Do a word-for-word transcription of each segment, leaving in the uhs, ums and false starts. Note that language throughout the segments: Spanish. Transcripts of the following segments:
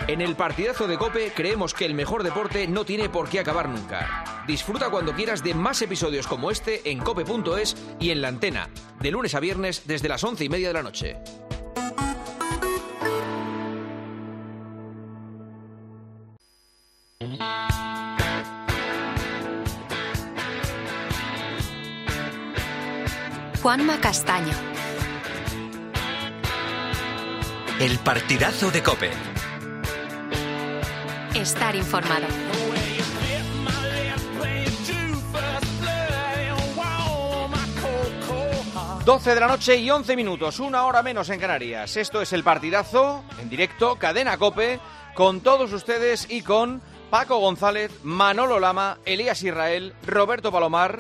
En el partidazo de COPE creemos que el mejor deporte no tiene por qué acabar nunca. Disfruta cuando quieras de más episodios como este en cope punto es y en La Antena, de lunes a viernes desde las once y media de la noche. Juanma Castaño. El partidazo de COPE. Estar informado. doce de la noche y once minutos, una hora menos en Canarias. Esto es el partidazo, en directo, Cadena COPE, con todos ustedes y con Paco González, Manolo Lama, Elías Israel, Roberto Palomar,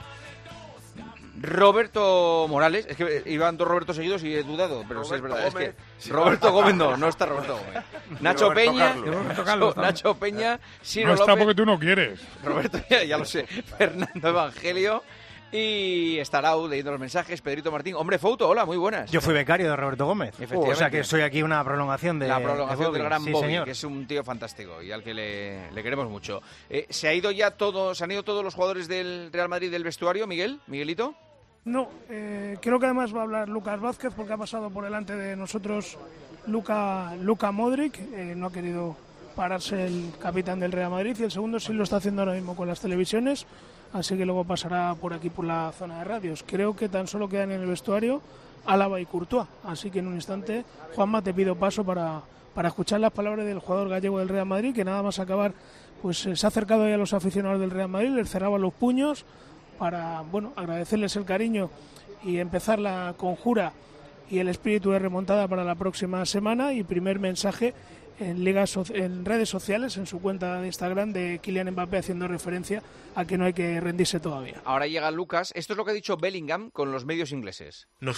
Roberto Morales. Es que iban dos Robertos seguidos y he dudado, pero sí es verdad. Es que Roberto Gómez no, no está Roberto Gómez. Nacho Roberto Peña, Carlos. Roberto Carlos, Nacho Peña, Ciro No está López, porque tú no quieres. Roberto, ya, ya lo sé, Fernando Evangelio y Estarau leyendo los mensajes, Pedrito Martín. Hombre, Fouto, hola, muy buenas. Yo fui becario de Roberto Gómez. Efectivamente. O sea que soy aquí una prolongación de La prolongación de del gran sí, Bobby, señor. que es un tío fantástico y al que le, le queremos mucho. Eh, ¿Se ha ido ya todo, se han ido todos los jugadores del Real Madrid del vestuario, Miguel? ¿Miguelito? No, eh, creo que además va a hablar Lucas Vázquez porque ha pasado por delante de nosotros Luka, Luka Modric, eh, no ha querido pararse el capitán del Real Madrid y el segundo sí lo está haciendo ahora mismo con las televisiones, así que luego pasará por aquí por la zona de radios. Creo que tan solo quedan en el vestuario Álava y Courtois, así que en un instante, Juanma, te pido paso para, para escuchar las palabras del jugador gallego del Real Madrid, que nada más acabar, pues eh, se ha acercado ya a los aficionados del Real Madrid, les cerraba los puños para, bueno, agradecerles el cariño y empezar la conjura y el espíritu de remontada para la próxima semana. Y primer mensaje en ligas, en redes sociales, en su cuenta de Instagram, de Kylian Mbappé haciendo referencia a que no hay que rendirse todavía. Ahora llega Lucas. Esto es lo que ha dicho Bellingham con los medios ingleses. No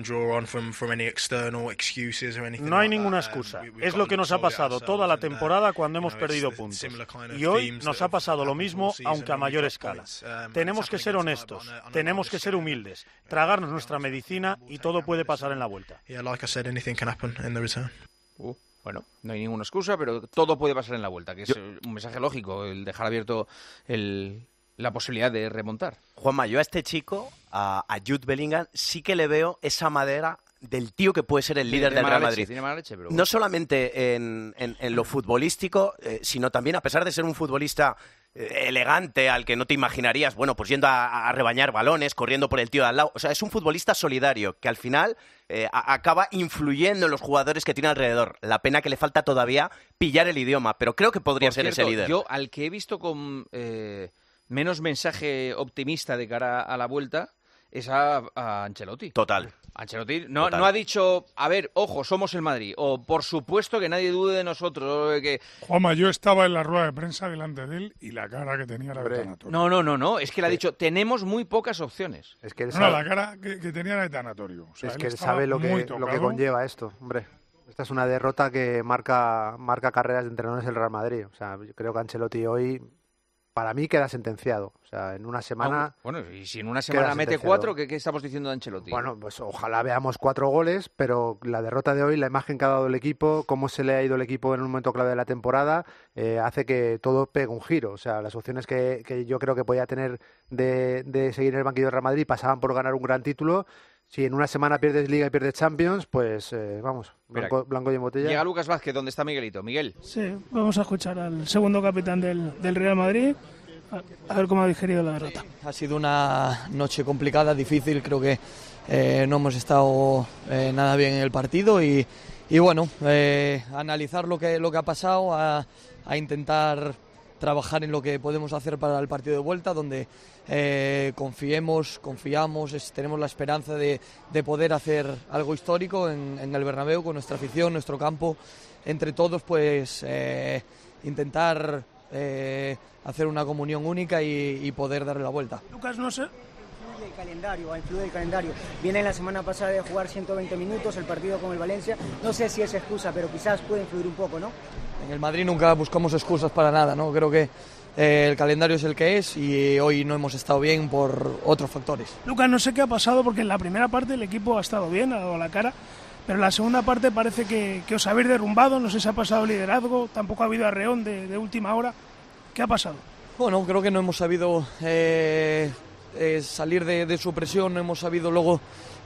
hay ninguna excusa. Es lo que nos ha pasado toda la temporada cuando hemos perdido puntos. Y hoy nos ha pasado lo mismo, aunque a mayor escala. Tenemos que ser honestos, tenemos que ser humildes, tragarnos nuestra medicina y todo puede pasar en la vuelta. Uh. Bueno, no hay ninguna excusa, pero todo puede pasar en la vuelta, que es yo, un mensaje lógico, el dejar abierto el, la posibilidad de remontar. Juanma, yo a este chico, a, a Jude Bellingham, sí que le veo esa madera del tío que puede ser el líder del Real Madrid. Tiene mala leche, pero bueno. No solamente en, en, en lo futbolístico, eh, sino también, a pesar de ser un futbolista eh, elegante, al que no te imaginarías, bueno, pues yendo a, a rebañar balones, corriendo por el tío de al lado. O sea, es un futbolista solidario, que al final eh, a, acaba influyendo en los jugadores que tiene alrededor. La pena que le falta todavía pillar el idioma, pero creo que podría por ser cierto, ese líder. Yo, al que he visto con eh, menos mensaje optimista de cara a la vuelta, es a, a Ancelotti. Total. Ancelotti no, Total. no ha dicho, a ver, ojo, somos el Madrid, o por supuesto que nadie dude de nosotros. Que... Juanma, yo estaba en la rueda de prensa delante de él y la cara que tenía era de tanatorio. No, no, no, no, es que le ha dicho, tenemos muy pocas opciones. Es que él no, sabe... no, la cara que, que tenía era de tanatorio. O sea, es él que él sabe lo que, lo que conlleva esto, hombre. Esta es una derrota que marca, marca carreras de entrenadores del Real Madrid. O sea, yo creo que Ancelotti hoy, para mí, queda sentenciado. O sea, en una semana... Ah, bueno, y si en una semana mete cuatro, ¿qué, ¿qué estamos diciendo de Ancelotti? Bueno, pues ojalá veamos cuatro goles, pero la derrota de hoy, la imagen que ha dado el equipo, cómo se le ha ido el equipo en un momento clave de la temporada, eh, hace que todo pegue un giro. O sea, las opciones que, que yo creo que podía tener de, de seguir en el banquillo del Real Madrid pasaban por ganar un gran título. Si en una semana pierdes Liga y pierdes Champions, pues eh, vamos, blanco, blanco y en botella. Llega Lucas Vázquez, ¿dónde está Miguelito? Miguel. Sí, vamos a escuchar al segundo capitán del, del Real Madrid, a, a ver cómo ha digerido la derrota. Ha sido una noche complicada, difícil, creo que eh, no hemos estado eh, nada bien en el partido y, y bueno, eh, analizar lo que, lo que ha pasado, a, a intentar trabajar en lo que podemos hacer para el partido de vuelta, donde eh, confiemos, confiamos, es, tenemos la esperanza de, de poder hacer algo histórico en, en el Bernabéu con nuestra afición, nuestro campo, entre todos, pues eh, intentar eh, hacer una comunión única y, y poder darle la vuelta. Lucas, no sé. El calendario, influye el calendario. Viene la semana pasada de jugar ciento veinte minutos el partido con el Valencia. No sé si es excusa, pero quizás puede influir un poco, ¿no? En el Madrid nunca buscamos excusas para nada, ¿no? Creo que eh, el calendario es el que es y hoy no hemos estado bien por otros factores. Lucas, no sé qué ha pasado porque en la primera parte el equipo ha estado bien, ha dado la cara, pero la segunda parte parece que, que os habéis derrumbado, no sé si ha pasado liderazgo, tampoco ha habido arreón de, de última hora. ¿Qué ha pasado? Bueno, creo que no hemos sabido eh, eh, salir de, de su presión, no hemos sabido luego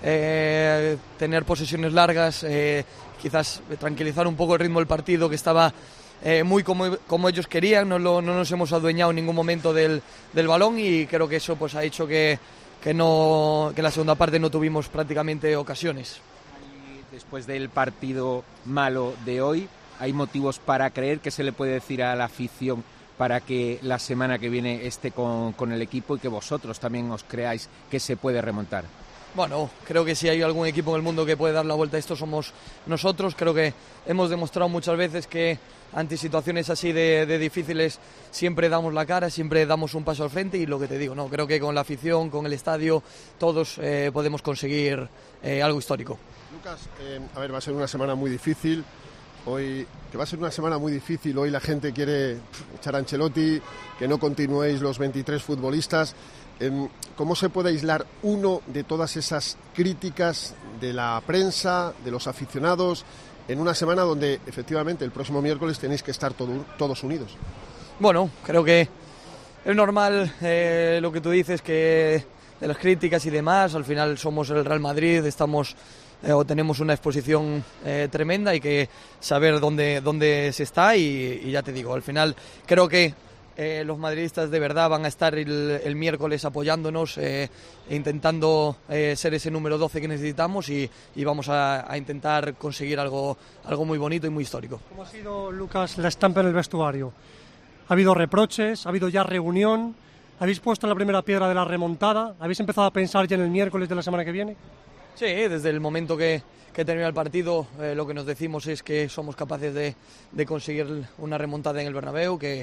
eh, tener posesiones largas, eh, quizás tranquilizar un poco el ritmo del partido, que estaba eh, muy como, como ellos querían, no, lo, no nos hemos adueñado en ningún momento del, del balón, y creo que eso pues ha hecho que, que, no, que en la segunda parte no tuvimos prácticamente ocasiones. Después del partido malo de hoy, ¿hay motivos para creer que se le puede decir a la afición para que la semana que viene esté con, con el equipo y que vosotros también os creáis que se puede remontar? Bueno, creo que si hay algún equipo en el mundo que puede dar la vuelta a esto somos nosotros. Creo que hemos demostrado muchas veces que ante situaciones así de, de difíciles siempre damos la cara, siempre damos un paso al frente, y lo que te digo, no, creo que con la afición, con el estadio, todos eh, podemos conseguir eh, algo histórico. Lucas, eh, a ver, va a ser una semana muy difícil. Hoy, que va a ser una semana muy difícil, hoy la gente quiere echar a Ancelotti, que no continuéis los veintitrés futbolistas. ¿Cómo se puede aislar uno de todas esas críticas de la prensa, de los aficionados, en una semana donde efectivamente el próximo miércoles tenéis que estar todo, todos unidos? Bueno, creo que es normal eh, lo que tú dices, que de las críticas y demás, al final somos el Real Madrid, estamos eh, o tenemos una exposición eh, tremenda, y que saber dónde, dónde se está, y, y ya te digo, al final creo que Eh, los madridistas de verdad van a estar el, el miércoles apoyándonos, eh, intentando eh, ser ese número doce que necesitamos, y, y vamos a, a intentar conseguir algo, algo muy bonito y muy histórico. ¿Cómo ha sido, Lucas, la estampa en el vestuario? ¿Ha habido reproches? ¿Ha habido ya reunión? ¿Habéis puesto la primera piedra de la remontada? ¿Habéis empezado a pensar ya en el miércoles de la semana que viene? Sí, desde el momento que, que termina el partido, eh, lo que nos decimos es que somos capaces de, de conseguir una remontada en el Bernabéu, que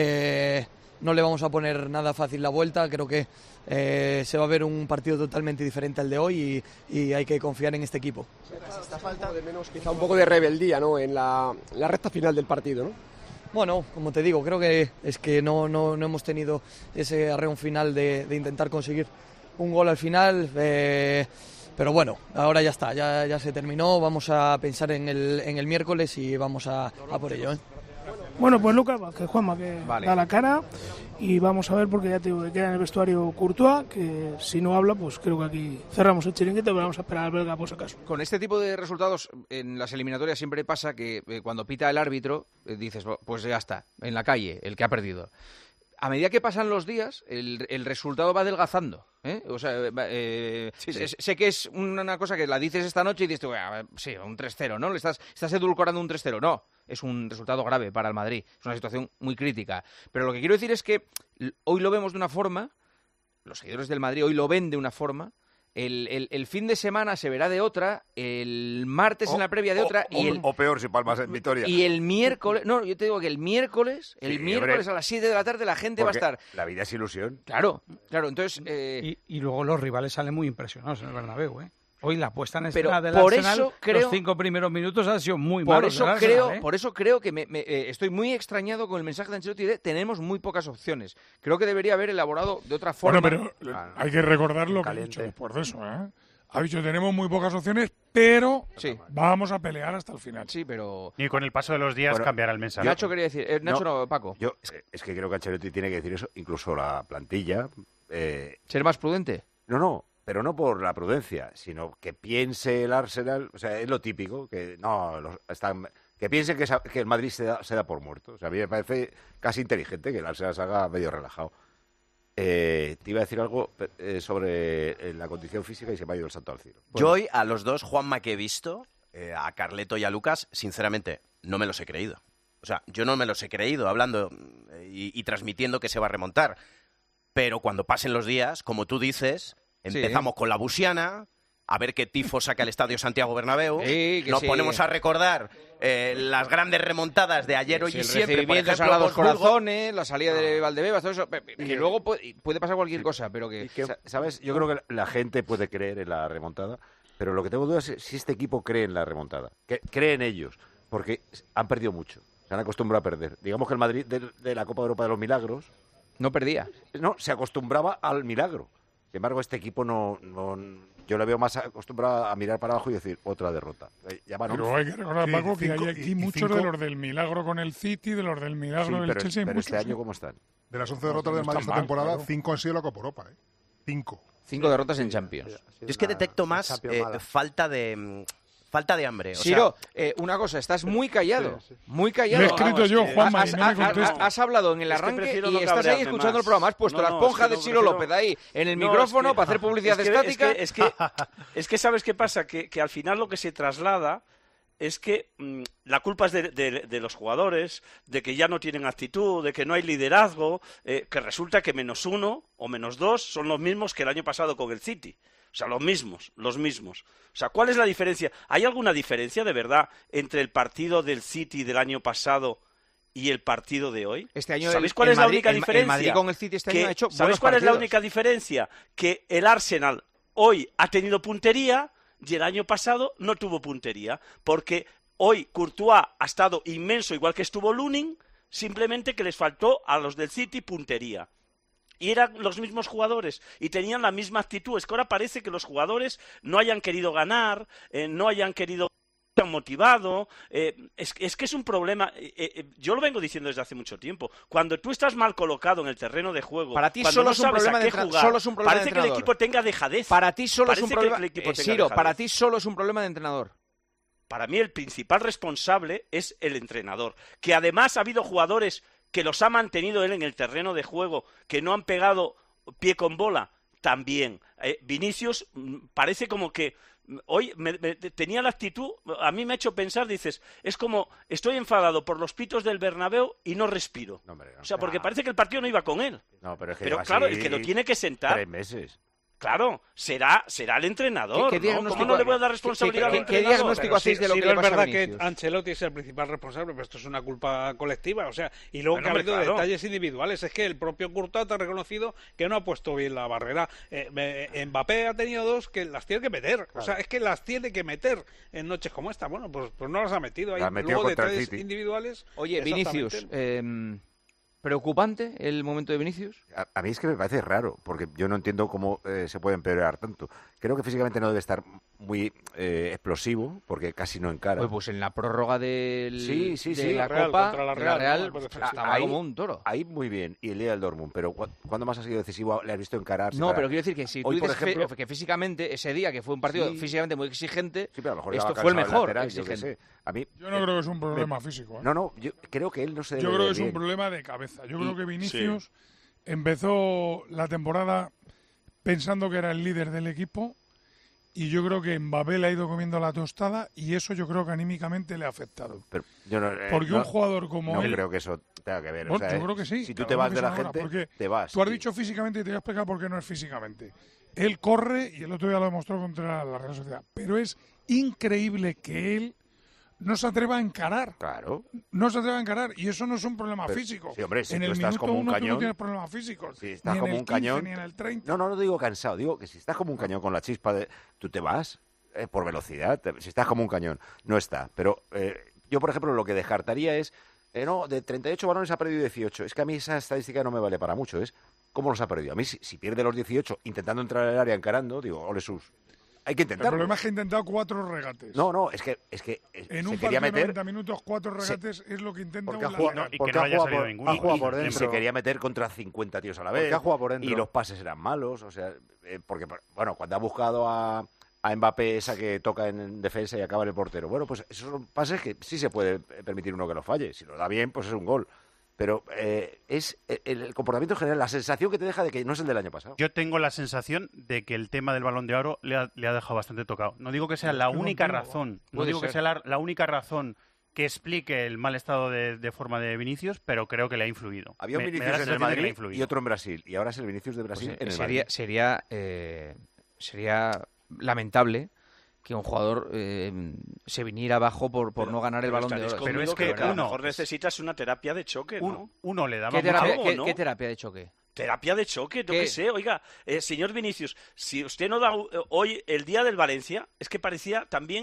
eh, no le vamos a poner nada fácil la vuelta. Creo que eh, se va a ver un partido totalmente diferente al de hoy, y, y hay que confiar en este equipo. Está falta de menos quizá un poco de rebeldía, ¿no?, en la, la recta final del partido, ¿no? Bueno, como te digo, creo que es que no, no, no hemos tenido ese arreón final de, de intentar conseguir un gol al final. Eh, Pero bueno, ahora ya está, ya, ya se terminó, vamos a pensar en el, en el miércoles y vamos a, a por ello, ¿eh? Bueno, pues Lucas Vázquez, Juanma, que vale. da la cara, y vamos a ver, porque ya te digo que queda en el vestuario Courtois, que si no habla, pues creo que aquí cerramos el chiringuito, pero vamos a esperar al belga por si acaso. Con este tipo de resultados en las eliminatorias siempre pasa que eh, cuando pita el árbitro eh, dices, pues ya está, en la calle, el que ha perdido. A medida que pasan los días, el, el resultado va adelgazando, ¿eh? O sea, eh, sí, sí. Sé, sé que es una cosa que la dices esta noche y dices, bueno, sí, un tres cero, ¿no? Le estás, estás edulcorando un tres cero. No, es un resultado grave para el Madrid. Es una situación muy crítica. Pero lo que quiero decir es que hoy lo vemos de una forma, los seguidores del Madrid hoy lo ven de una forma, el, el, el fin de semana se verá de otra, el martes o, en la previa de o, otra. O, y el, o peor si palmas en Vitoria. Y el miércoles, no, yo te digo que el miércoles, el sí, miércoles hombre, a las siete de la tarde la gente va a estar. La vida es ilusión. Claro, claro, entonces... Eh... Y, y luego los rivales salen muy impresionados en el Bernabéu, ¿eh? Hoy la puesta en Pero escena del por Arsenal, eso creo, los cinco primeros minutos han sido muy por malos eso del Arsenal, creo, ¿eh? Por eso creo que me, me, eh, estoy muy extrañado con el mensaje de Ancelotti de tenemos muy pocas opciones. Creo que debería haber elaborado de otra forma. Bueno, pero ah, hay que recordar lo que ha dicho después de eso, ¿eh? Ha dicho, tenemos muy pocas opciones, pero sí. vamos a pelear hasta el final. Sí, pero... Y con el paso de los días bueno, cambiará el mensaje. Nacho quería decir... Eh, Nacho no, no, Paco. Yo es que creo que Ancelotti tiene que decir eso, incluso la plantilla... Eh, ¿Ser más prudente? No, no, pero no por la prudencia, sino que piense el Arsenal... O sea, es lo típico, que no los, están, que piense que, que el Madrid se da, se da por muerto. O sea, a mí me parece casi inteligente que el Arsenal se haga medio relajado. Eh, te iba a decir algo eh, sobre eh, la condición física y se me ha ido el santo al cielo. Bueno. Yo hoy a los dos, Juanma, que he visto, eh, a Carleto y a Lucas, sinceramente, no me los he creído. O sea, yo no me los he creído hablando eh, y, y transmitiendo que se va a remontar. Pero cuando pasen los días, como tú dices, empezamos sí. con la busiana, a ver qué tifo saca el Estadio Santiago Bernabéu, sí, nos sí. ponemos a recordar eh, las grandes remontadas de ayer, hoy sí, y siempre, por ejemplo, a los Wolfsburgo. corazones, la salida de Valdebebas, todo eso, que luego puede, puede pasar cualquier sí. cosa, pero que... que... ¿Sabes? Yo creo que la gente puede creer en la remontada, pero lo que tengo dudas es si este equipo cree en la remontada, que cree en ellos, porque han perdido mucho, se han acostumbrado a perder. Digamos que el Madrid de, de la Copa de Europa de los Milagros... No perdía. No, se acostumbraba al milagro. Sin embargo, este equipo no, no yo le veo más acostumbrado a mirar para abajo y decir otra derrota. Ya van pero once. hay que recordar, Sí, Paco, cinco, que hay aquí y, y muchos cinco... de los del milagro con el City, de los del milagro sí, del pero, Chelsea. Pero muchos, este año, ¿no? ¿cómo están? De las once derrotas del Madrid esta temporada, claro. cinco han sido la Copa Europa. ¿eh? Cinco. Cinco derrotas en Champions. Yo es que detecto más eh, falta de... Falta de hambre. O Siro, sea, eh, una cosa, estás muy callado, sí, sí. muy callado. Le he escrito Vamos, yo, eh, Juanma, has, y no me contesta. Has, has hablado en el arranque es que y no estás ahí escuchando más. el programa. Has puesto no, la no, esponja es que de no, Siro prefiero... López ahí en el no, micrófono es que, para hacer publicidad es que, estática. Es que, es, que, es que ¿sabes qué pasa? Que, que al final lo que se traslada es que mmm, la culpa es de, de, de los jugadores, de que ya no tienen actitud, de que no hay liderazgo, eh, que resulta que menos uno o menos dos son los mismos que el año pasado con el City. O sea, los mismos, los mismos. O sea, ¿cuál es la diferencia? ¿Hay alguna diferencia de verdad entre el partido del City del año pasado y el partido de hoy? Este año ¿Sabéis el, cuál el es Madrid, la única el, diferencia? El Madrid con el City este año que, ha hecho ¿sabéis cuál partidos? es la única diferencia? Que el Arsenal hoy ha tenido puntería y el año pasado no tuvo puntería. Porque hoy Courtois ha estado inmenso, igual que estuvo Lunin, simplemente que les faltó a los del City puntería. Y eran los mismos jugadores y tenían la misma actitud. Es que ahora parece que los jugadores no hayan querido ganar, eh, no hayan querido han motivado, eh, es, es que es un problema, eh, eh, yo lo vengo diciendo desde hace mucho tiempo, cuando tú estás mal colocado en el terreno de juego, para ti cuando solo no es un sabes problema a qué de jugar, solo es un problema parece de que el entrenador. equipo tenga dejadez. Para ti solo parece es un problema, que el equipo eh, tenga Siro, dejadez. para ti solo es un problema de entrenador. Para mí el principal responsable es el entrenador, que además ha habido jugadores que los ha mantenido él en el terreno de juego, que no han pegado pie con bola, también. Eh, Vinicius parece como que hoy me, me, tenía la actitud, a mí me ha hecho pensar, dices, es como, estoy enfadado por los pitos del Bernabéu y no respiro. No, hombre, no. O sea, porque parece que el partido no iba con él. No, pero es que pero lleva claro, así el que lo tiene que sentar. Tres meses. Claro, será será el entrenador, ¿Qué, qué ¿no? ¿Cómo no le voy a dar responsabilidad ¿Qué, al qué, qué entrenador? diagnóstico hacéis de lo sí, que no le es pasa a verdad Vinicius? que Ancelotti es el principal responsable, pero esto es una culpa colectiva, o sea, y luego Bueno, que ha habido claro. detalles individuales, es que el propio Courtois ha reconocido que no ha puesto bien la barrera. Eh, eh, Mbappé ha tenido dos que las tiene que meter, claro. O sea, es que las tiene que meter en noches como esta. Bueno, pues, pues no las ha metido, hay luego detalles individuales. Oye, Vinicius, eh, ¿preocupante el momento de Vinicius? A, a mí es que me parece raro, porque yo no entiendo cómo eh, se puede empeorar tanto. Creo que físicamente no debe estar muy eh, explosivo, porque casi no encara. Pues, pues en la prórroga del, sí, sí, de sí, la Real, Copa, contra la de Real, la Real no, estaba ahí, como un toro. Ahí muy bien, y el día del Dortmund, pero ¿cu ¿cuándo más ha sido decisivo? ¿Le has visto encarar? No, pero quiero decir que si tú Hoy, dices por ejemplo, que físicamente, ese día, que fue un partido sí, físicamente muy exigente, sí, pero a lo mejor esto fue el mejor lateral, exigente. yo, sé. A mí, yo no eh, creo que es un problema me, físico. ¿eh? No, no, yo creo que él no se debe Yo creo que es bien. un problema de cabeza. Yo y, creo que Vinicius sí. empezó la temporada pensando que era el líder del equipo y yo creo que Mbappé le ha ido comiendo la tostada y eso yo creo que anímicamente le ha afectado. Pero yo no, eh, porque no, un jugador como no él... No creo que eso tenga que ver. Bueno, o sea, yo creo que sí. Si tú te vas de la ahora, gente, te vas. Tú has dicho físicamente y te voy a explicar por qué no es físicamente. Él corre y el otro día lo demostró contra la Real Sociedad. Pero es increíble que él no se atreva a encarar. Claro. No se atreva a encarar y eso no es un problema pero, físico. Sí, hombre, si en tú el estás minuto como un uno cañón, tú no tienes problemas físicos. Si estás ni como en el un quince, cañón, ni en el treinta. No, no, no digo cansado, digo que si estás como un cañón con la chispa de, tú te vas eh, por velocidad. Te, si estás como un cañón, no está. Pero eh, yo, por ejemplo, lo que descartaría es, eh, no, de treinta y ocho balones ha perdido dieciocho. Es que a mí esa estadística no me vale para mucho. Es cómo los ha perdido. A mí si, si pierde los dieciocho intentando entrar al área encarando, digo, ole sus. Hay que intentarlo. El problema es que ha intentado cuatro regates. No, no, es que, es que en se un quería partido meter, de noventa minutos, cuatro regates se, es lo que intenta porque un ha jugado, lateral. y que no haya salido ninguno. Ha jugado por dentro. Y se quería meter contra cincuenta tíos a la vez. Porque ha jugado por dentro. Y los pases eran malos. O sea, eh, porque, bueno, cuando ha buscado a, a Mbappé esa que toca en defensa y acaba en el portero. Bueno, pues esos son pases que sí se puede permitir uno que lo falle. Si lo da bien, pues es un gol. Pero eh, es el, el comportamiento general, la sensación que te deja de que no es el del año pasado. Yo tengo la sensación de que el tema del Balón de Oro le ha, le ha dejado bastante tocado. No digo que sea la única razón, no digo que sea la, la única razón que explique el mal estado de, de forma de Vinicius, pero creo que le ha influido. Había un me, Vinicius me en el Madrid y otro en Brasil, y ahora es el Vinicius de Brasil pues, en el sería, Madrid. Sería, eh, sería lamentable que un jugador eh, se viniera abajo por, por pero, no ganar el Balón de Oro. Pero es que, que a lo mejor necesitas una terapia de choque, ¿no? Un, uno le da ¿Qué terapia, algo, ¿qué, ¿no? ¿Qué terapia de choque? Terapia de choque, no que sé. Oiga, eh, señor Vinicius, si usted no da eh, hoy el día del Valencia, es que parecía también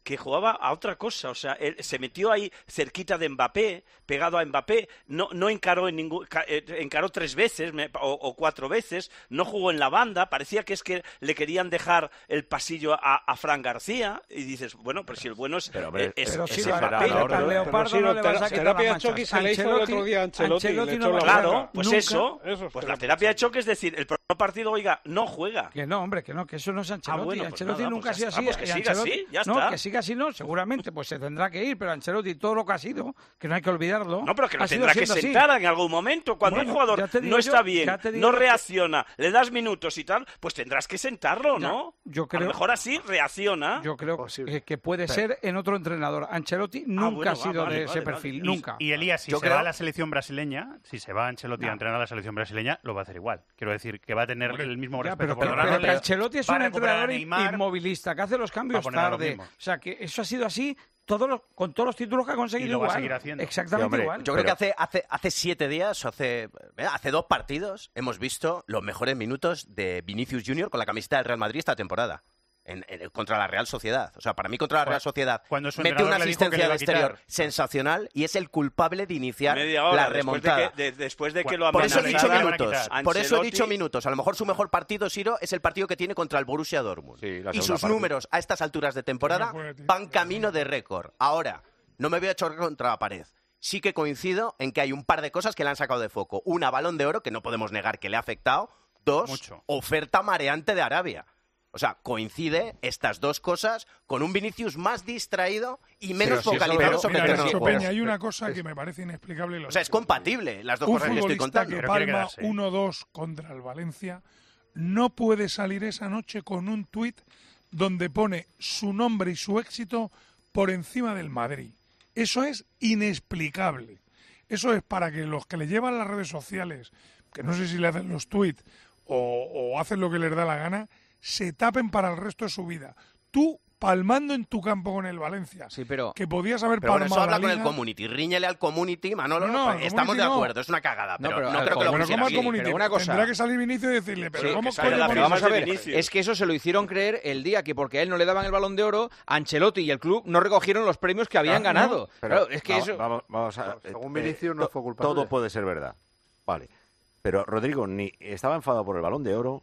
que jugaba a otra cosa, o sea, él se metió ahí cerquita de Mbappé, pegado a Mbappé, no, no encaró en ningún, encaró tres veces o, o cuatro veces, no jugó en la banda, parecía que es que le querían dejar el pasillo a, a Fran García, y dices, bueno, pero si el bueno es, pero, hombre, es, pero es, si es no, Mbappé. no, Pero Leopardo no le vas a quitar la mancha. Choque se le hizo el otro día a Ancelotti. Ancelotti no claro, pues nunca, eso, eso pues la terapia de choque es decir, el próximo partido, oiga, no juega. Que no, hombre, que no, que eso no es Ancelotti. Ah, bueno, pues Ancelotti nada, nunca pues ha sido ya así. está, pues que y siga Ancelotti- así, ya no, está. que siga así, no, seguramente, pues se tendrá que ir, pero Ancelotti todo lo que ha sido, que no hay que olvidarlo. No, pero que lo ha sido tendrá que siendo así. sentar en algún momento. Cuando Bueno, un jugador ya te digo no está yo- bien, ya te digo no yo que- reacciona, le das minutos y tal, pues tendrás que sentarlo, ¿no? Yo A creo- lo mejor así reacciona. Yo creo que, que puede Pero- ser en otro entrenador. Ancelotti nunca bueno, ha sido va, vale, de ese vale, perfil, Y- nunca. Y, Elías, si Yo se creo- va a la selección brasileña, si se va Ancelotti a No. entrenar a la selección brasileña, lo va a hacer igual. Quiero decir que va a tener el mismo Ya, respeto pero, por pero- Ronaldo, pero que Ancelotti es va a un recuperar a entrenador Neymar, inmovilista, que hace los cambios va a poner a lo tarde. mismo. O sea, que eso ha sido así todos los, con todos los títulos que ha conseguido Y lo va a igual. seguir haciendo. Exactamente Sí, hombre, igual. Yo creo que hace, hace, hace siete días, o hace, eh, hace dos partidos, hemos visto los mejores minutos de Vinicius Junior con la camiseta del Real Madrid esta temporada. En, en- contra la Real Sociedad. O sea, para mí contra la Real Sociedad Cuando su mete entrenador una le dijo que asistencia le iba de a quitar. exterior sensacional y es el culpable de iniciar Media hora la después remontada. de que, de- después de que lo Por eso he dicho amenazara minutos. Por eso he Ancelotti- dicho minutos. A lo mejor su mejor partido, Siro, es el partido que tiene contra el Borussia Dortmund. la y segunda sus parte. números a estas alturas de temporada van camino de récord. Ahora, no me voy a chocar contra la pared. Sí que coincido en que hay un par de cosas que le han sacado de foco. Una, Balón de Oro, que no podemos negar que le ha afectado. Dos, Mucho. oferta mareante de Arabia. O sea, coincide estas dos cosas con un Vinicius más distraído y menos Pero si focalizado eso- sobre mira, el terreno de Nacho juego. Peña, hay una cosa que me parece inexplicable. y lo O sea, es digo. compatible las dos Un cosas que estoy futbolista contando. que palma uno dos contra el Valencia no puede salir esa noche con un tuit donde pone su nombre y su éxito por encima del Madrid. Eso es inexplicable. Eso es para que los que le llevan las redes sociales, que no sé si le hacen los tuits o, o hacen lo que les da la gana, se tapen para el resto de su vida. Tú palmando en tu campo con el Valencia, pero, que podías haber pero bueno, palmado eso habla la con el Liga. community. Ríñele al community, Manolo. No, no, al estamos community de no. acuerdo, es una cagada. No, Pero, pero no al creo que lo community- pusiera ¿Cómo al así. community? pero una cosa- Tendrá que salir Vinicius y decirle, pero Sí, ¿cómo que coño pero pones vamos a eso? ver, es que eso se lo hicieron creer el día que porque a él no le daban el Balón de Oro, Ancelotti y el club no recogieron los premios que habían Ah, ganado. Pero Claro, es que vamos, eso... Vamos, vamos a, Según eh, Vinicius no to- fue culpable. Todo puede ser verdad. Vale. Pero Rodrigo ni estaba enfadado por el Balón de Oro,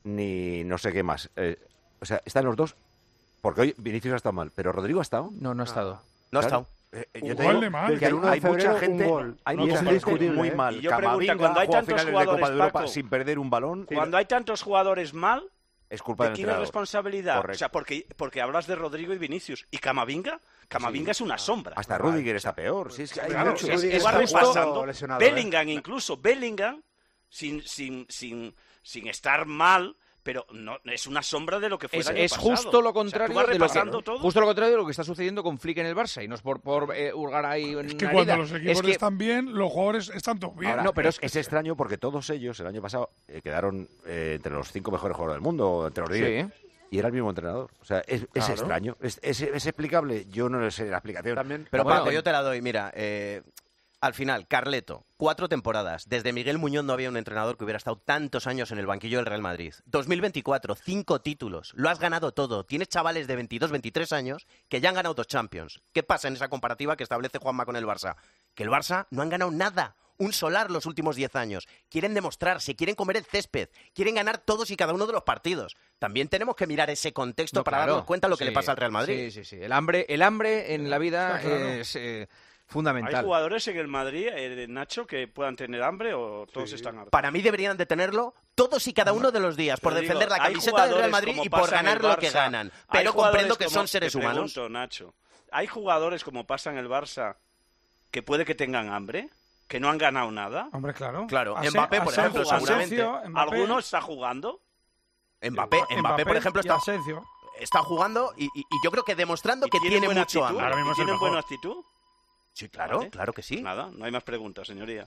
ni no sé qué más. Eh, o sea, están los dos. Porque hoy Vinicius ha estado mal, pero Rodrigo ha estado. No, no ha estado. No ha Claro. estado. Eh, eh, Un yo te gol digo de mal. que hay, El uno de hay mucha febrero, un gente, gol. hay No, mucha es gente indiscutible, muy ¿eh? mal. Y yo pregunto, Camavinga cuando hay jugó tantos finales de jugadores, Copa de Europa Paco, sin perder un balón. Cuando hay tantos jugadores mal, Es culpa ¿de del quién es entrenador. responsabilidad? Correcto. O sea, porque, porque hablas de Rodrigo y Vinicius. ¿Y Camavinga? Camavinga es una sombra. Hasta Rudiger está peor. Si es que hay Claro, mucho- es, es- es es justo repasando. lesionado, ¿eh? Bellingham incluso. Bellingham, sin, sin, sin, sin estar mal, pero no es una sombra de lo que fue Es, el año es pasado. justo lo O sea, contrario tú vas de lo que, repasando todo. justo lo contrario de lo que está sucediendo con Flick en el Barça y no es por, por eh, hurgar ahí en Es que una cuando herida. los equipos Es que- están bien, los jugadores están todos bien. Ahora, No, pero es, es extraño porque todos ellos el año pasado eh, quedaron eh, entre los cinco mejores jugadores del mundo, entre los diez. Sí. Y era el mismo entrenador. O sea, es, es Claro. extraño. Es, es- es explicable. Yo no sé la explicación. Pero Bueno, Paco, yo te la doy. Mira, eh, al final, Carleto, cuatro temporadas. Desde Miguel Muñoz no había un entrenador que hubiera estado tantos años en el banquillo del Real Madrid. dos mil veinticuatro, cinco títulos. Lo has ganado todo. Tienes chavales de veintidós, veintitrés años que ya han ganado dos Champions. ¿Qué pasa en esa comparativa que establece Juanma con el Barça? Que el Barça no han ganado nada. Un solar los últimos diez años. Quieren demostrarse, quieren comer el césped, quieren ganar todos y cada uno de los partidos. También tenemos que mirar ese contexto No, para claro. darnos cuenta de lo que Sí, le pasa al Real Madrid. Sí, sí, sí. El hambre, el hambre en la vida Está claro. es eh, ¿Hay fundamental. jugadores en el Madrid, eh, Nacho, que puedan tener hambre o todos Sí. están hartos? Para mí deberían de tenerlo todos y cada uno de los días por Te digo, defender la hay camiseta del Real jugadores Madrid como y por pasa en el ganar lo que Barça, ganan. hay Pero jugadores comprendo que como- son seres te humanos. pregunto, Nacho, ¿hay jugadores como pasa en el Barça que puede que tengan hambre? ¿Que no han ganado nada? Hombre, claro. Claro, Ase- Mbappé, por Asensio, ejemplo, seguramente. Asensio, Mbappé. ¿Alguno está jugando? Mbappé, Mbappé, Mbappé por ejemplo, y está, Asensio. está jugando y, y- y yo creo que demostrando ¿Y que tienen tiene buena mucho actitud? hambre. ¿Y tienen buena actitud? Sí, claro, Vale. claro que sí. Nada, no hay más preguntas, señoría.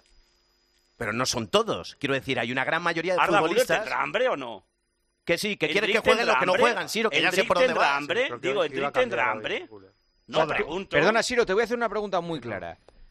Pero no son todos. Quiero decir, hay una gran mayoría de ¿Arda Güler futbolistas tendrá hambre o no? que sí, que quieren que ¿Endrick jueguen tendrá los que no hambre? juegan, Siro, que ya sé ¿Endrick por dónde tendrá va. hambre? Digo, ¿Endrick tendrá hambre? No, Joder, pregunto. Perdona, Siro, te voy a hacer una pregunta muy clara.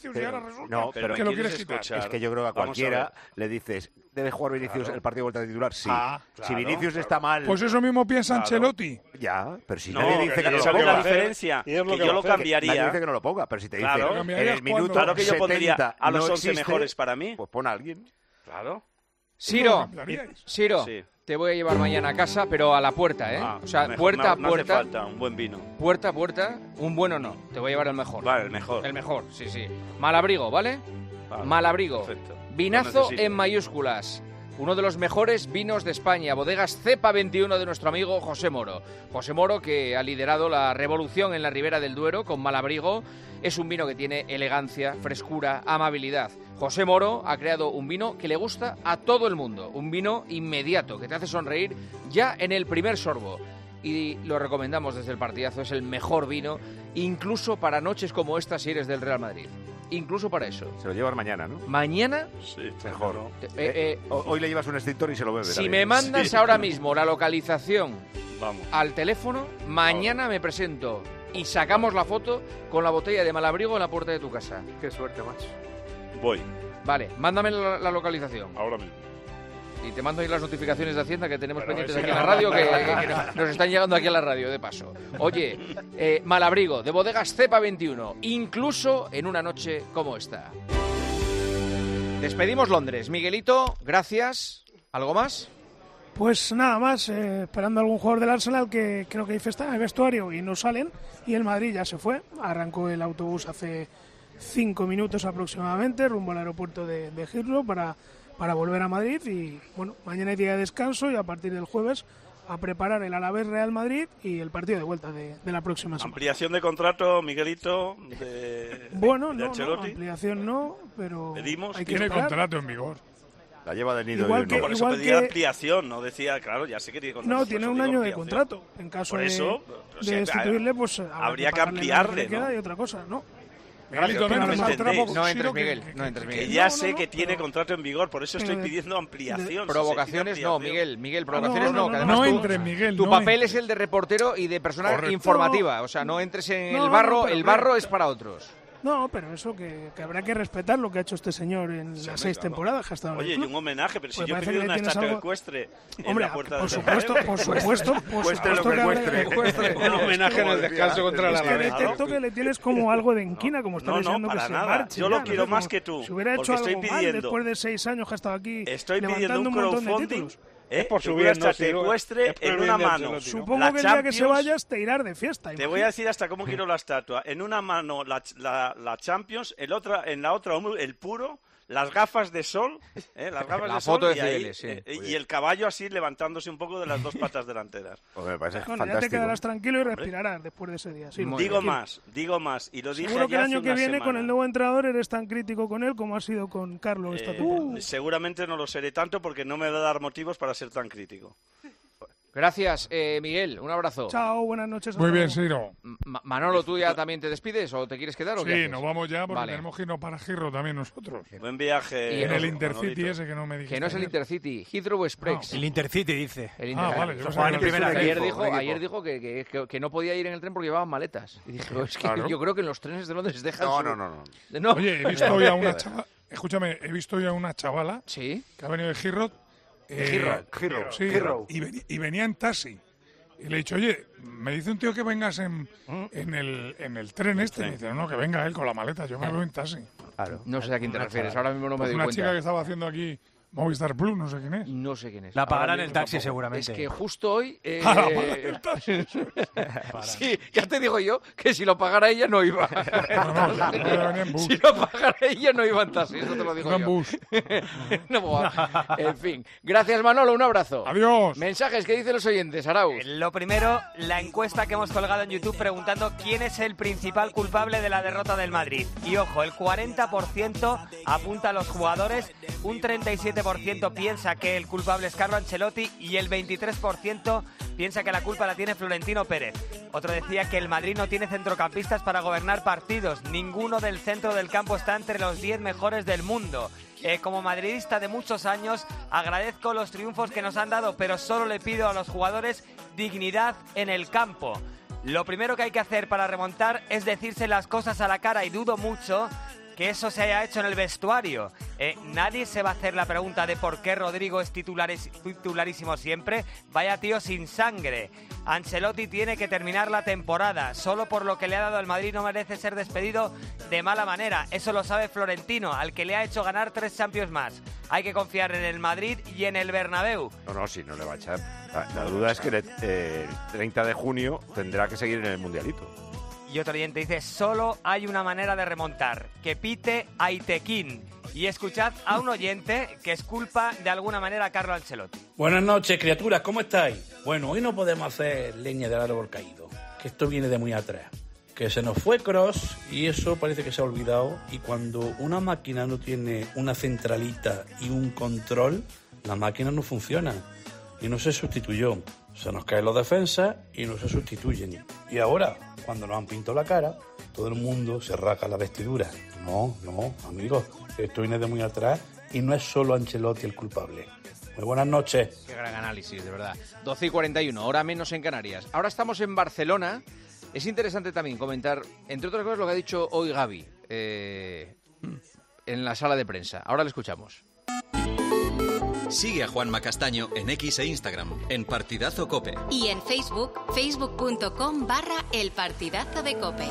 Vinicius pero, y ahora resulta no, pero que lo quieres quitar. Es que yo creo que a cualquiera le dices, ¿debe jugar Vinicius Claro. el partido de vuelta titular? Sí. Ah, si claro, Vinicius claro. está mal... Pues eso mismo piensa Claro. Ancelotti. Ya, pero si No, nadie dice que, que no lo ¿sabes ponga. la diferencia? Y es Que yo lo cambiaría. Nadie dice que no lo ponga, pero si te Claro. dice Lo en cambiarías el minuto Claro que yo pondría setenta a los no once existe, mejores para mí. Pues pon a alguien. Claro. Siro, Siro, Sí. te voy a llevar mañana a casa, pero a la puerta, ¿eh? Ah, o sea, mejor, puerta a no, no hace puerta. falta un buen vino. Puerta a puerta, un bueno no. Te voy a llevar el mejor. Vale, el mejor. El mejor, sí, sí. Malabrigo, ¿vale? Vale, Malabrigo. perfecto. Lo Vinazo necesito. en mayúsculas. Uno de los mejores vinos de España, bodegas Cepa veintiuno de nuestro amigo José Moro. José Moro, que ha liderado la revolución en la Ribera del Duero con Malabrigo, es un vino que tiene elegancia, frescura, amabilidad. José Moro ha creado un vino que le gusta a todo el mundo, un vino inmediato que te hace sonreír ya en el primer sorbo. Y lo recomendamos desde el partidazo, es el mejor vino, incluso para noches como esta si eres del Real Madrid. Incluso para eso. Se lo llevas mañana, ¿no? Mañana, Sí, Mejor. no. eh, eh, O- Hoy le llevas un extintor y se lo bebe. si también. me mandas Sí. ahora mismo la localización Vamos. al teléfono, mañana me presento y sacamos la foto con la botella de Malabrigo en la puerta de tu casa. Qué suerte, macho. Voy. Vale, mándame la, la localización. Ahora mismo. Y te mando ahí las notificaciones de Hacienda que tenemos Pero pendientes ese aquí en la no, radio, que, no, que- no, que no. nos- nos están llegando aquí a la radio, de paso. Oye, eh, Malabrigo, de bodegas Cepa veintiuno, incluso en una noche como esta. Despedimos Londres. Miguelito, gracias. ¿Algo más? Pues nada más, eh, esperando a algún jugador del Arsenal que creo que hay fiesta en el vestuario y no salen. Y el Madrid ya se fue, arrancó el autobús hace cinco minutos aproximadamente, rumbo al aeropuerto de, de Heathrow para, para volver a Madrid. Y bueno, mañana hay día de descanso y a partir del jueves a preparar el Alavés Real Madrid y el partido de vuelta de, de la próxima semana. Ampliación de contrato, Miguelito, de, Bueno, de no, no, Ancelotti. ampliación no, pero Pedimos. hay que Tiene esperar. contrato en vigor. La lleva de nido Igual y que- no. Por eso igual pedía que- ampliación, no decía, claro, ya sé que tiene contrato. No, por tiene eso un digo año de ampliación. contrato. En caso Por de, eso, o de sea, destituirle, pues habrá habría que pagarle lo ampliarle, le queda ¿no? y otra cosa, ¿no? Miguelito, no pero entres no al entendéis. trapo. No Siro, entres, que- Miguel, que- no entres, Que Miguel. ya No, sé no, no, que tiene pero- contrato en vigor, por eso estoy pero de- pidiendo ampliación. si Provocaciones se pide no, ampliación. Miguel, Miguel, provocaciones no, no, no, que no, además no tú- entres, Miguel, tu no papel entres. es el de reportero y de persona Correcto. informativa, o sea, no entres en No, el no, barro, no, pero el claro. barro es para otros. No, pero eso que, que habrá que respetar lo que ha hecho este señor en Sí, las hombre, seis claro. temporadas que ha estado en el Oye, y club. un homenaje, pero si Pues yo he parece pedido que una le tienes estatua algo- ecuestre en Hombre, la puerta por del supuesto, por supuesto, por Cueste lo supuesto que que habrá- cueste. Un homenaje en el descanso contra la Es que Alavés. detecto que le tienes como algo de enquina, como está No, no, deseando que para se nada. marche. Yo lo ya, quiero sé, más como que tú, Si hubiera porque hecho estoy algo mal pidiendo- después de seis años que ha estado aquí Estoy pidiendo levantando un un montón de crowdfunding títulos. ¿eh? por su una bien, no, estatua si no, ecuestre es por el en bien una de mano. Ancelotti, ¿no? Supongo La que el día que se Champions- vayas te irás de fiesta. Te imagino. voy a decir hasta cómo quiero la estatua. En una mano la, la, la Champions, el otra, en la otra el puro, las gafas de sol, ¿eh? las gafas La de sol foto de y, ahí, Cibeles, sí. eh, y el caballo así levantándose un poco de las dos patas delanteras. Pues me parece Bueno, ya te fantástico. quedarás tranquilo y respirarás después de ese día. Sí, Muy digo tranquilo. más, digo más. Y lo dije Seguro que el ya hace año que una viene con semana. el nuevo entrenador eres tan crítico con él como has sido con Carlos esta Eh, temporada. seguramente no lo seré tanto porque no me va a dar motivos para ser tan crítico. Gracias, eh, Miguel, un abrazo. Chao, buenas noches. Muy hasta bien, luego. Siro. Ma- Manolo, ¿tú ya también te despides o te quieres quedar o qué Sí, haces? nos vamos ya porque Vale. tenemos que irnos para Giro también nosotros. Buen viaje. Y En el Manolito. Intercity ese que no me dijiste. Que no es el ayer. Intercity, Heathrow Express. El Intercity, dice. El Ah, Inter- vale, yo Juan pensaba en que primera era- vez. Ayer equipo, dijo, un equipo. ayer dijo que, que- que- que no podía ir en el tren porque llevaban maletas. Y dije, es que Claro. yo creo que en los trenes de Londres dejan No, su- no, no, no. No. Oye, he visto hoy a una chavala. Escúchame, he visto hoy a una chavala Sí. que ha venido de Giro. Heathrow, Heathrow, Sí, Heathrow. y, veni- y venía en taxi. Y le he dicho, oye, me dice un tío que vengas en, ¿Mm? en, el, en el tren este. Y me dice, no, no, que venga él con la maleta, yo me veo en taxi. Claro. No sé a quién te refieres, ahora mismo no me Pues doy una cuenta. chica que estaba haciendo aquí Movistar Plus, no sé quién es. No sé quién es. La Ahora pagará en el mismo taxi tampoco. seguramente. Es que justo hoy... eh, Ah, la paga en el taxi. sí, ya te digo yo que si lo pagara ella no iba. No, no, yo creo que venía en bus. Si lo pagara ella no iba en taxi, eso te lo digo Iba en yo. bus. No, buah. En fin. Gracias, Manolo, un abrazo. Adiós. Mensajes que dicen los oyentes, Arauz. Lo primero, la encuesta que hemos colgado en YouTube preguntando quién es el principal culpable de la derrota del Madrid. Y ojo, el cuarenta por ciento apunta a los jugadores, un treinta y siete por ciento piensa que el culpable es Carlo Ancelotti y el veintitrés por ciento piensa que la culpa la tiene Florentino Pérez. Otro decía que el Madrid no tiene centrocampistas para gobernar partidos. Ninguno del centro del campo está entre los diez mejores del mundo. Eh, como madridista de muchos años, agradezco los triunfos que nos han dado, pero solo le pido a los jugadores dignidad en el campo. Lo primero que hay que hacer para remontar es decirse las cosas a la cara y dudo mucho que que eso se haya hecho en el vestuario. Eh, nadie se va a hacer la pregunta de por qué Rodrigo es titularis, titularísimo siempre. Vaya tío sin sangre. Ancelotti tiene que terminar la temporada. Solo por lo que le ha dado al Madrid no merece ser despedido de mala manera. Eso lo sabe Florentino, al que le ha hecho ganar tres Champions más. Hay que confiar en el Madrid y en el Bernabéu. No, no, sí, no le va a echar. La, la duda es que el, eh, el treinta de junio tendrá que seguir en el Mundialito. Y otro oyente dice, solo hay una manera de remontar, que pite Aitequín. Y escuchad a un oyente que es culpa de alguna manera a Carlo Ancelotti. Buenas noches, criaturas, ¿cómo estáis? Bueno, hoy no podemos hacer leña del árbol caído, que esto viene de muy atrás. Que se nos fue Kroos y eso parece que se ha olvidado. Y cuando una máquina no tiene una centralita y un control, la máquina no funciona y no se sustituyó. Se nos caen los defensas y no se sustituyen. Y ahora, cuando nos han pintado la cara, todo el mundo se rasga la vestidura. No, no, amigos, esto viene de muy atrás y no es solo Ancelotti el culpable. Muy buenas noches. Qué gran análisis, de verdad. doce y cuarenta y uno, hora menos en Canarias. Ahora estamos en Barcelona. Es interesante también comentar, entre otras cosas, lo que ha dicho hoy Gavi eh, en la sala de prensa. Ahora le escuchamos. Sigue a Juanma Castaño en X e Instagram, en Partidazo Cope. Y en Facebook, facebook.com barra El Partidazo de Cope.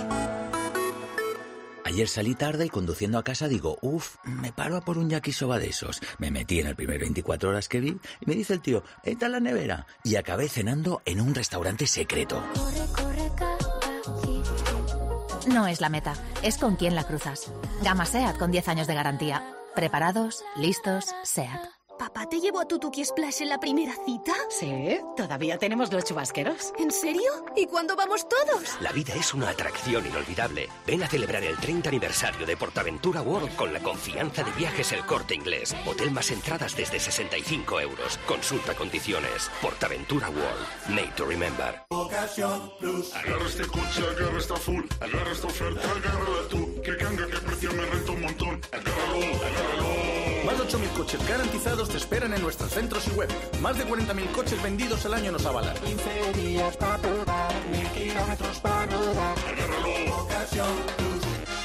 Ayer salí tarde y conduciendo a casa digo, uff, me paro a por un yakisoba de esos. Me metí en el primer veinticuatro horas que vi y me dice el tío, entra en la nevera. Y acabé cenando en un restaurante secreto. No es la meta, es con quién la cruzas. Gama SEAT con diez años de garantía. Preparados, listos, SEAT. ¿Papá te llevó a tu Tuki Splash en la primera cita? Sí, todavía tenemos los chubasqueros. ¿En serio? ¿Y cuándo vamos todos? La vida es una atracción inolvidable. Ven a celebrar el treinta aniversario de Portaventura World con la confianza de Viajes El Corte Inglés. Hotel más entradas desde sesenta y cinco euros. Consulta condiciones. Portaventura World. Made to remember. Ocasión Plus. Agarra este coche, agarra esta full. Agarra esta oferta, agárrala tú. Que canga, que precio me renta un montón. Agárralo, agárralo. Más de ocho mil coches garantizados te esperan en nuestros centros y web. Más de cuarenta mil coches vendidos al año nos avalan. quince días para probar, mil kilómetros para rodar. Agárralo. Ocasión Plus.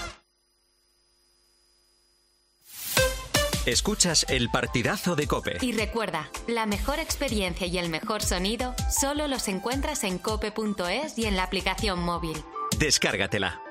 Escuchas El Partidazo de Cope. Y recuerda, la mejor experiencia y el mejor sonido solo los encuentras en cope punto es y en la aplicación móvil. Descárgatela.